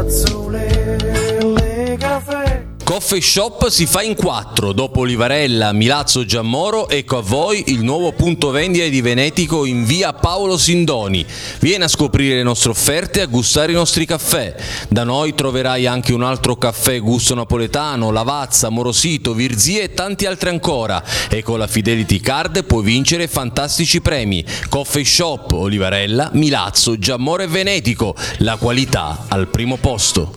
Coffee Shop si fa in 4, dopo Livarella, Milazzo, Giammoro, ecco a voi il nuovo punto vendita di Venetico in via Paolo Sindoni. Vieni a scoprire le nostre offerte e a gustare i nostri caffè. Da noi troverai anche un altro caffè gusto napoletano, Lavazza, Morosito, Virzì e tanti altri ancora. E con la Fidelity Card puoi vincere fantastici premi. Coffee Shop, Olivarella, Milazzo, Giammoro e Venetico. La qualità al primo posto.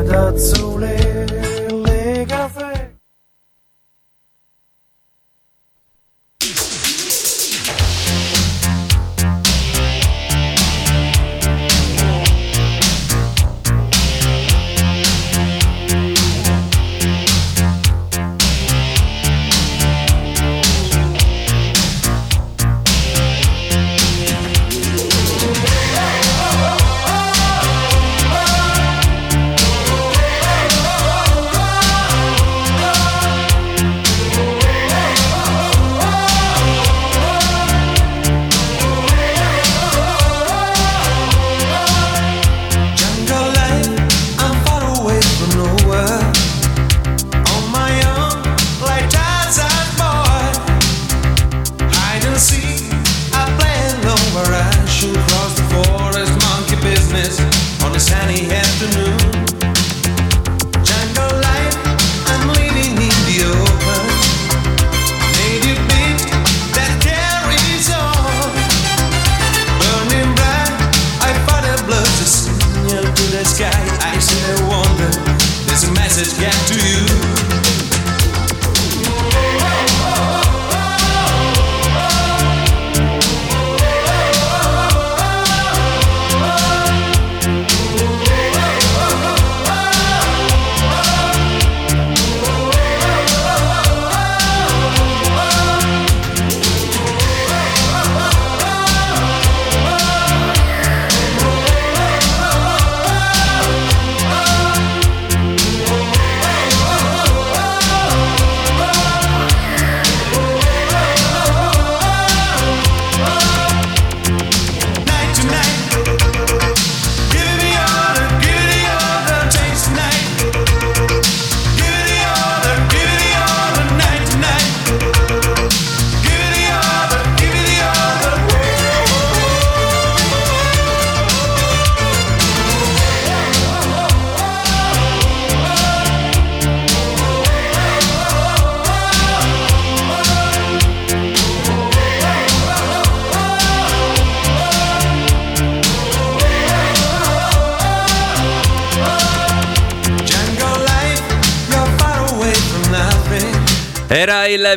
Era il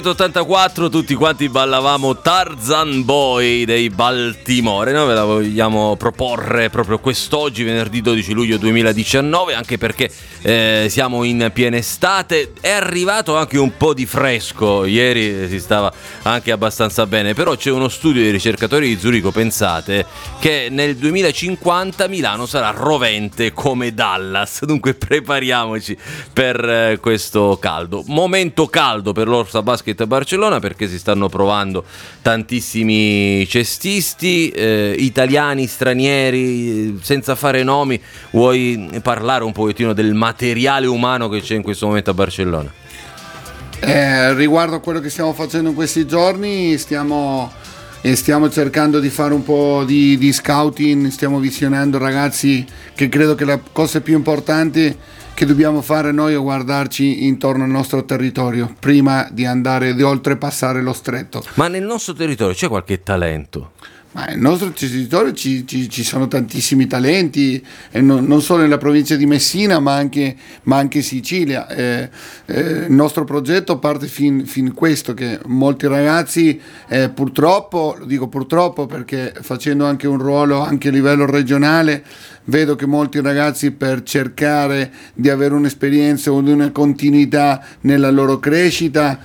1984, tutti quanti ballavamo Tarzan Boy dei Baltimore. Noi ve la vogliamo proporre proprio quest'oggi, venerdì 12 luglio 2019, anche perché siamo in piena estate. È arrivato anche un po' di fresco, ieri si stava anche abbastanza bene, però c'è uno studio di ricercatori di Zurigo, pensate, che nel 2050 Milano sarà rovente come Dallas, dunque prepariamoci per questo caldo. Momento caldo per l'Orsa Basket Barcellona, perché si stanno provando tantissimi cestisti, italiani, stranieri, senza fare nomi. Vuoi parlare un pochettino del materiale umano che c'è in questo momento a Barcellona? Riguardo a quello che stiamo facendo in questi giorni, stiamo cercando di fare un po' di scouting, stiamo visionando ragazzi, che credo che la cosa più importante che dobbiamo fare noi è guardarci intorno al nostro territorio prima di andare, di oltrepassare lo stretto. Ma nel nostro territorio c'è qualche talento? Ma nel nostro territorio ci sono tantissimi talenti, non solo nella provincia di Messina ma anche Sicilia. Il nostro progetto parte fin questo, che molti ragazzi purtroppo, lo dico purtroppo perché facendo anche un ruolo anche a livello regionale, vedo che molti ragazzi, per cercare di avere un'esperienza o una continuità nella loro crescita,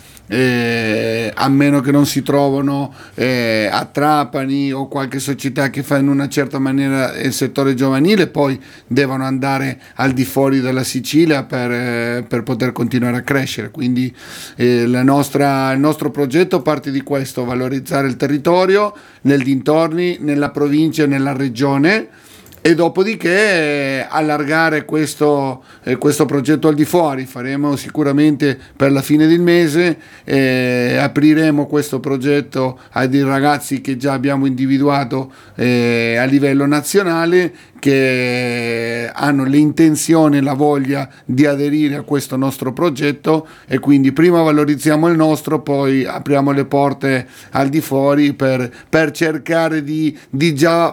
a meno che non si trovano a Trapani o qualche società che fa in una certa maniera il settore giovanile, poi devono andare al di fuori della Sicilia per poter continuare a crescere. Quindi il nostro progetto parte di questo: valorizzare il territorio nel dintorni, nella provincia e nella regione, e dopodiché allargare questo progetto al di fuori. Faremo sicuramente per la fine del mese, apriremo questo progetto a dei ragazzi che già abbiamo individuato a livello nazionale, che hanno l'intenzione e la voglia di aderire a questo nostro progetto, e quindi prima valorizziamo il nostro, poi apriamo le porte al di fuori per cercare di già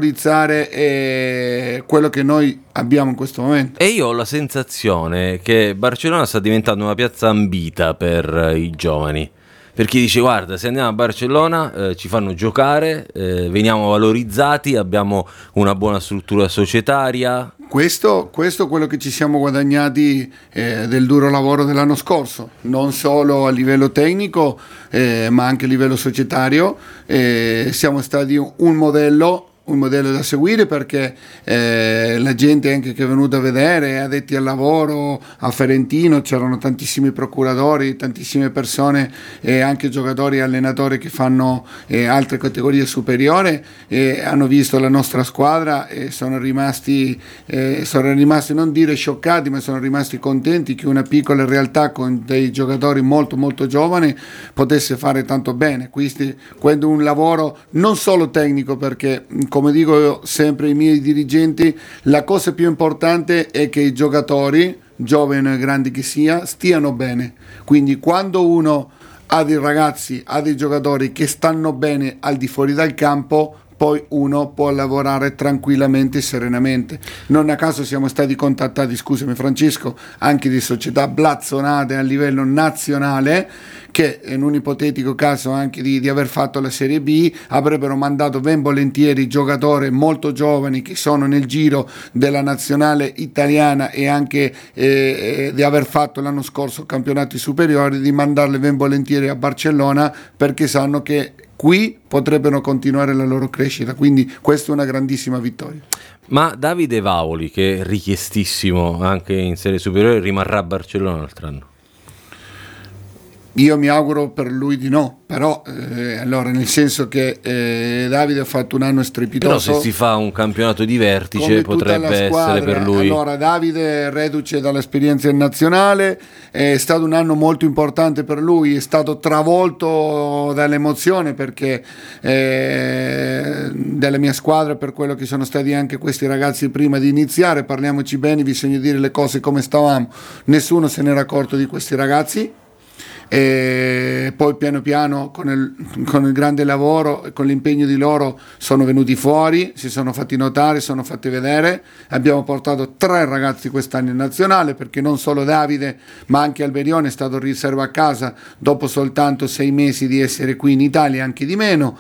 valorizzare quello che noi abbiamo in questo momento. E io ho la sensazione che Barcellona sta diventando una piazza ambita per i giovani. Per chi dice: guarda, se andiamo a Barcellona ci fanno giocare, veniamo valorizzati, abbiamo una buona struttura societaria. Questo è quello che ci siamo guadagnati del duro lavoro dell'anno scorso, non solo a livello tecnico ma anche a livello societario. Siamo stati un modello da seguire, perché la gente anche che è venuta a vedere, addetti al lavoro a Ferentino, c'erano tantissimi procuratori, tantissime persone e anche giocatori e allenatori che fanno altre categorie superiori, e hanno visto la nostra squadra e sono rimasti non dire scioccati, ma sono rimasti contenti che una piccola realtà con dei giocatori molto molto giovani potesse fare tanto bene. Quindi un lavoro non solo tecnico, perché come dico io sempre ai miei dirigenti, la cosa più importante è che i giocatori, giovani e grandi che sia, stiano bene. Quindi quando uno ha dei ragazzi, ha dei giocatori che stanno bene al di fuori dal campo, poi uno può lavorare tranquillamente e serenamente. Non a caso siamo stati contattati, scusami Francesco, anche di società blazzonate a livello nazionale, che in un ipotetico caso anche di aver fatto la Serie B avrebbero mandato ben volentieri giocatori molto giovani che sono nel giro della nazionale italiana, e anche di aver fatto l'anno scorso campionati superiori, di mandarle ben volentieri a Barcellona, perché sanno che qui potrebbero continuare la loro crescita. Quindi questa è una grandissima vittoria. Ma Davide Vaoli, che è richiestissimo anche in serie superiore, rimarrà a Barcellona l'altro anno? Io mi auguro per lui di no, però allora, nel senso che Davide ha fatto un anno strepitoso. Però se si fa un campionato di vertice potrebbe essere per lui. Allora, Davide, reduce dall'esperienza in nazionale, è stato un anno molto importante per lui, è stato travolto dall'emozione perché della mia squadra, per quello che sono stati anche questi ragazzi prima di iniziare. Parliamoci bene, bisogna dire le cose come stavamo, nessuno se n'era accorto di questi ragazzi. E poi piano piano con il grande lavoro e con l'impegno di loro sono venuti fuori, si sono fatti notare, sono fatti vedere. Abbiamo portato 3 ragazzi quest'anno in nazionale, perché non solo Davide ma anche Alberione è stato riserva a casa dopo soltanto 6 mesi di essere qui in Italia, anche di meno.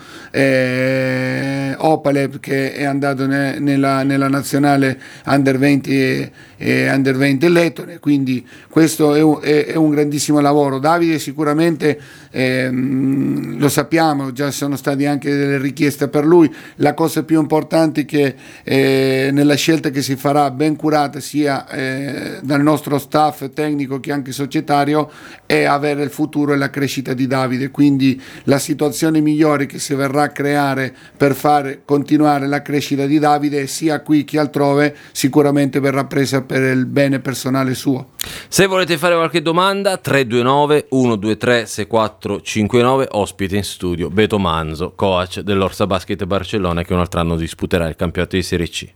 Opalev, che è andato nella nazionale Under 20 e Under 20 Lettone, quindi questo è un grandissimo lavoro. Davide sicuramente lo sappiamo, già sono state anche delle richieste per lui. La cosa più importante è che nella scelta che si farà, ben curata sia dal nostro staff tecnico che anche societario, è avere il futuro e la crescita di Davide. Quindi la situazione migliore che si verrà a creare per fare continuare la crescita di Davide, sia qui che altrove, sicuramente verrà presa per il bene personale suo. Se volete fare qualche domanda, 329 123 6459, ospite in studio Beto Manzo, coach dell'Orsa Basket Barcellona, che un altro anno disputerà il campionato di Serie C.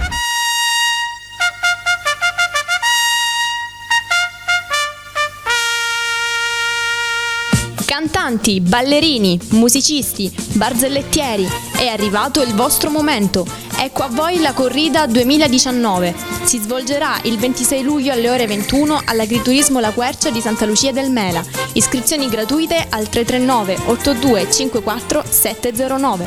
Cantanti, ballerini, musicisti, barzellettieri, è arrivato il vostro momento. Ecco a voi la corrida 2019. Si svolgerà il 26 luglio alle ore 21 all'Agriturismo La Quercia di Santa Lucia del Mela. Iscrizioni gratuite al 339 82 54 709.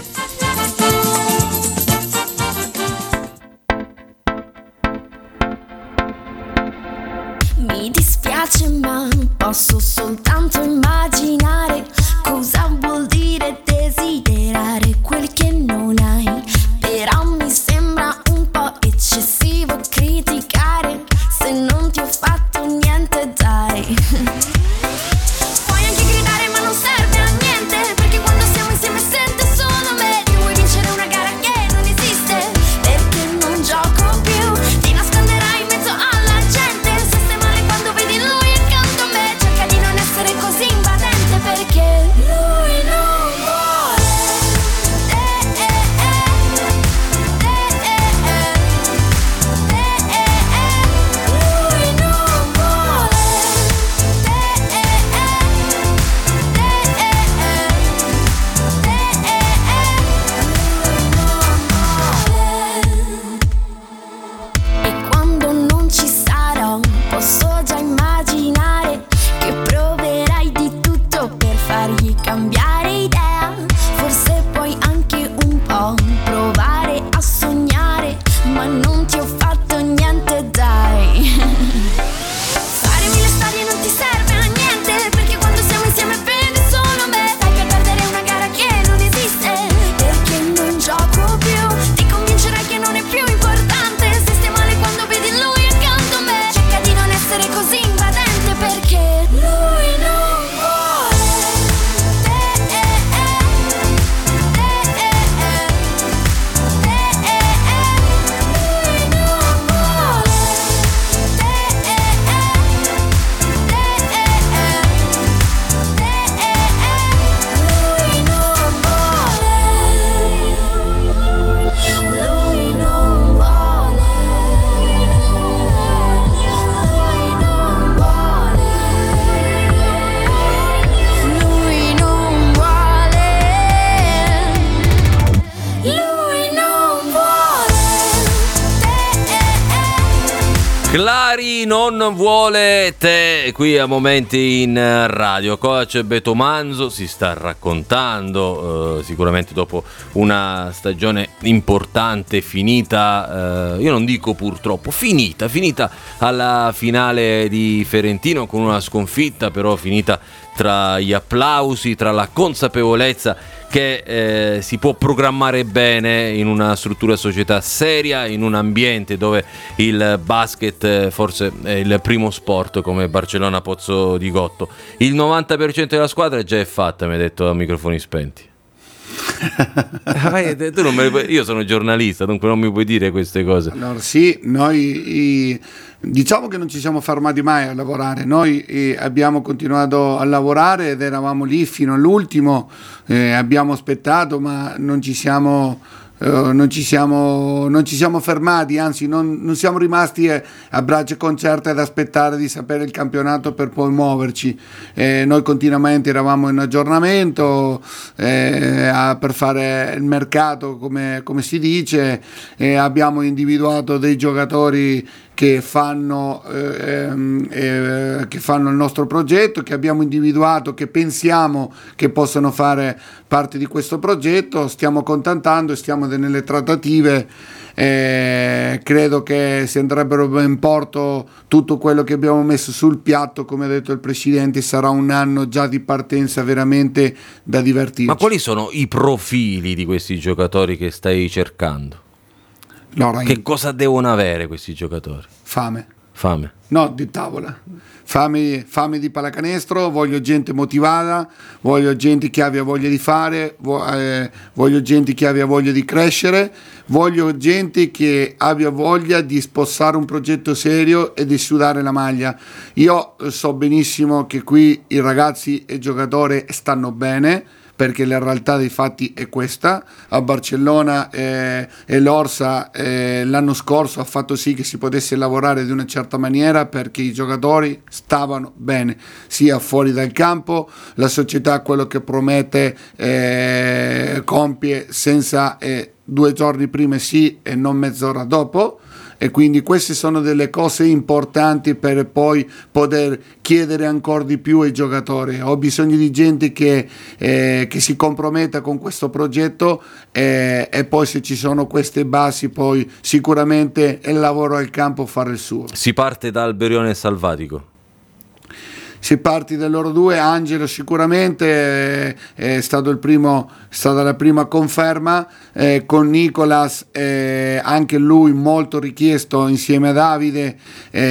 Mi dispiace, ma posso soltanto immaginare cosa vuol dire desiderare quel che non hai. Però mi sembra un po' eccessivo criticare se non ti ho fatto niente, dai. Puoi anche gridare, ma non serve a niente, perché quando siamo insieme sente solo meglio. Vuoi vincere una gara che non esiste, perché non giochi non ti ho fatto niente, dai. Fare mille storie non ti serve a niente, perché quando siamo insieme vedi solo me. Sai che perdere è una gara che non esiste, perché non gioco più. Ti convincerai che non è più importante se stai male quando vedi lui accanto a me. Cerca di non essere così invadente, perché lui non vuole te, lui non vuole Clari non vuole te, qui a Momenti in Radio. Coach Beto Manzo si sta raccontando, sicuramente dopo una stagione importante, finita, io non dico purtroppo, finita alla finale di Ferentino con una sconfitta, però finita tra gli applausi, tra la consapevolezza che si può programmare bene in una struttura società seria, in un ambiente dove il basket forse è il primo sport come Barcellona Pozzo di Gotto. Il 90% della squadra già è fatta, mi hai detto a microfoni spenti. Tu non me le puoi, io sono giornalista, dunque non mi puoi dire queste cose. Allora sì, noi diciamo che non ci siamo fermati mai a lavorare, noi abbiamo continuato a lavorare ed eravamo lì fino all'ultimo, abbiamo aspettato ma non ci siamo fermati, anzi non siamo rimasti a braccia concerte ad aspettare di sapere il campionato per poi muoverci. Noi continuamente eravamo in aggiornamento per fare il mercato, come si dice, abbiamo individuato dei giocatori che fanno il nostro progetto, che abbiamo individuato, che pensiamo che possano fare parte di questo progetto. Stiamo contattando e stiamo nelle trattative. Credo che se andrebbero in porto tutto quello che abbiamo messo sul piatto, come ha detto il Presidente, sarà un anno già di partenza veramente da divertirci. Ma quali sono i profili di questi giocatori che stai cercando? Allora, che cosa devono avere questi giocatori? Fame. No, di tavola. Fame di pallacanestro, voglio gente motivata, voglio gente che abbia voglia di fare, voglio gente che abbia voglia di crescere, voglio gente che abbia voglia di spossare un progetto serio e di sudare la maglia. Io so benissimo che qui i ragazzi e i giocatori stanno bene, perché la realtà dei fatti è questa. A Barcellona e l'Orsa l'anno scorso ha fatto sì che si potesse lavorare di una certa maniera, perché i giocatori stavano bene, sia fuori dal campo, la società quello che promette compie senza 2 giorni prima sì e non mezz'ora dopo. E quindi queste sono delle cose importanti per poi poter chiedere ancora di più ai giocatori. Ho bisogno di gente che si comprometta con questo progetto e poi, se ci sono queste basi, poi sicuramente il lavoro al campo farà il suo. Si parte da Alberione Salvatico. Si parte da loro due. Angelo sicuramente è stata la prima conferma, con Nicolas anche lui molto richiesto insieme a Davide,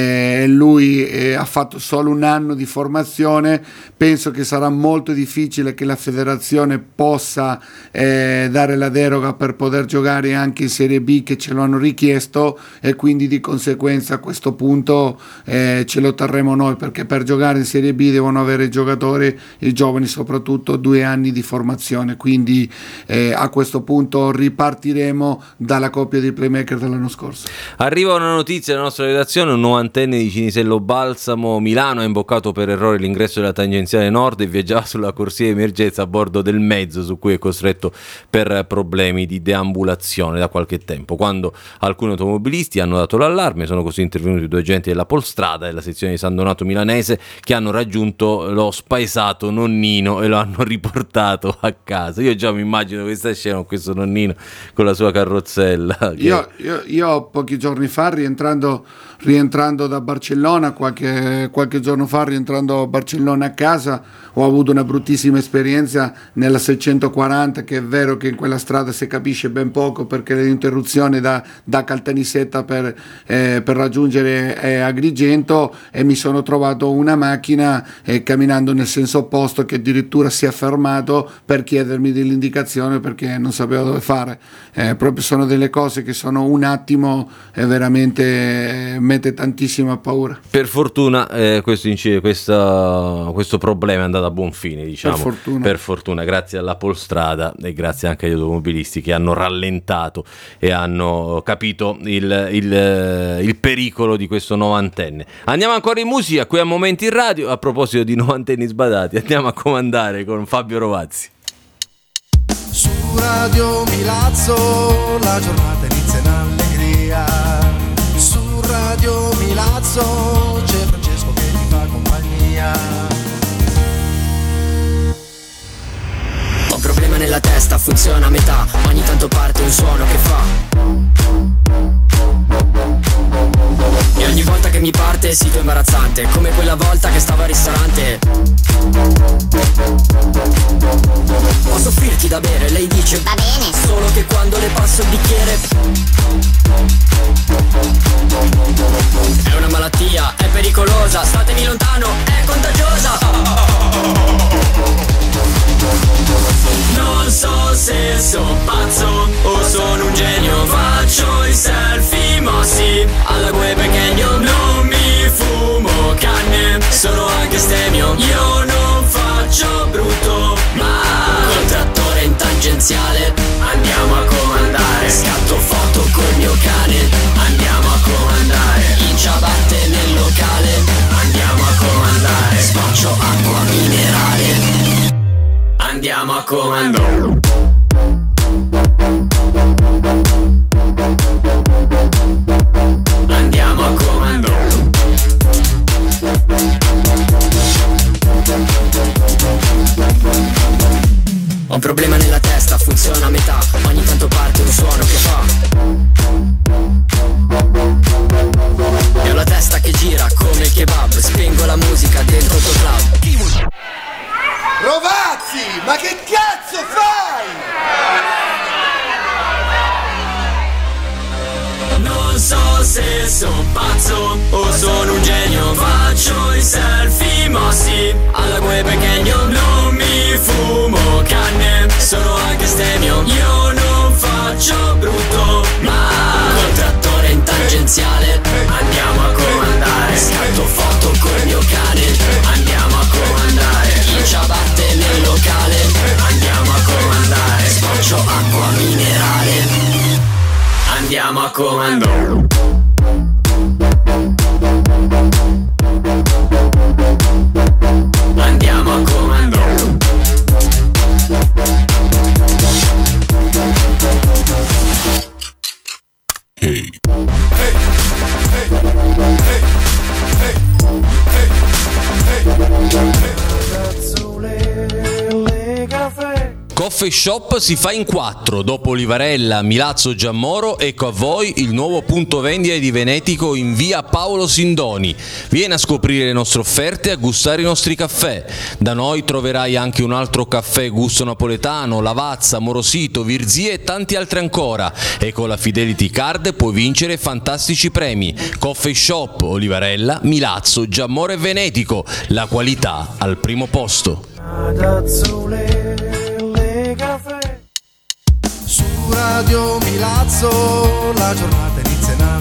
lui ha fatto solo un anno di formazione. Penso che sarà molto difficile che la federazione possa dare la deroga per poter giocare anche in Serie B, che ce lo hanno richiesto, e quindi di conseguenza a questo punto ce lo terremo noi, perché per giocare in Serie B devono avere i giocatori, i giovani soprattutto, 2 anni di formazione. Quindi a questo punto ripartiremo dalla coppia di playmaker dell'anno scorso. Arriva una notizia alla nostra redazione: un 90enne di Cinisello Balsamo, Milano, ha imboccato per errore l'ingresso della tangenziale nord e viaggiava sulla corsia di emergenza a bordo del mezzo, su cui è costretto per problemi di deambulazione da qualche tempo. Quando alcuni automobilisti hanno dato l'allarme, sono così intervenuti 2 agenti della Polstrada della sezione di San Donato milanese, che hanno hanno raggiunto lo spaesato nonnino e lo hanno riportato a casa. Io già mi immagino questa scena con questo nonnino con la sua carrozzella. Io pochi giorni fa, rientrando da Barcellona, qualche giorno fa, rientrando a Barcellona a casa, ho avuto una bruttissima esperienza nella 640, che è vero che in quella strada si capisce ben poco perché l'interruzione da Caltanissetta per raggiungere Agrigento, e mi sono trovato una macchina camminando nel senso opposto che addirittura si è fermato per chiedermi dell'indicazione perché non sapeva dove fare. Proprio sono delle cose che sono un attimo e veramente mette tantissima paura. Per fortuna questo problema è andato a buon fine, diciamo. Per fortuna, grazie all'Apolstrada e grazie anche agli automobilisti che hanno rallentato e hanno capito il pericolo di questo novantenne. Andiamo ancora in musica qui a Momenti in Radio. A proposito di novantenni sbadati, andiamo a comandare con Fabio Rovazzi. Su Radio Milazzo la giornata inizia in allegria. Su Radio Milazzo c'è Francesco che ti fa compagnia. Ho un problema nella testa, funziona a metà. Ogni tanto parte un suono che fa. E ogni volta che mi parte sito imbarazzante, come quella volta che stavo al ristorante. Posso offrirti da bere? Lei dice va bene, solo che quando le passo il bicchiere è una malattia, è pericolosa, statemi lontano, è contagiosa. Non so se sono pazzo o sono un genio, faccio i selfie mossi alla gue pequeño. Non mi fumo canne, sono anche stemio. Io non faccio brutto, ma col trattore in tangenziale andiamo a comandare. Scatto foto col mio cane, andiamo a comandare. In ciabatte nel locale, andiamo a comandare. Sboccio acqua minerale, andiamo a comando. Andiamo a comando. Ho un problema nella testa, funziona a metà. Ogni tanto parte un suono che fa. E ho la testa che gira come il kebab. Spengo la musica dentro il tuo club. Rovazzi, ma che cazzo fai? Non so se sono pazzo o sono un genio, faccio i selfie mossi alla gue pequeño. Non mi fumo canne, sono anche stemio. Io non faccio brutto, ma col trattore in tangenziale andiamo a comandare. Scatto foto col mio cane, andiamo a comandare. In ciabatte nel locale, andiamo a comandare. Sboccio acqua minerale, andiamo a comando. Andiamo a comando. Hey. Coffee Shop si fa in 4, dopo Livarella, Milazzo, Giammoro, ecco a voi il nuovo punto vendita di Venetico in via Paolo Sindoni. Vieni a scoprire le nostre offerte e a gustare i nostri caffè. Da noi troverai anche un altro caffè gusto napoletano, Lavazza, Morosito, Virzì e tanti altri ancora. E con la Fidelity Card puoi vincere fantastici premi. Coffee Shop, Olivarella, Milazzo, Giammoro e Venetico. La qualità al primo posto. Su Radio Milazzo la giornata inizia in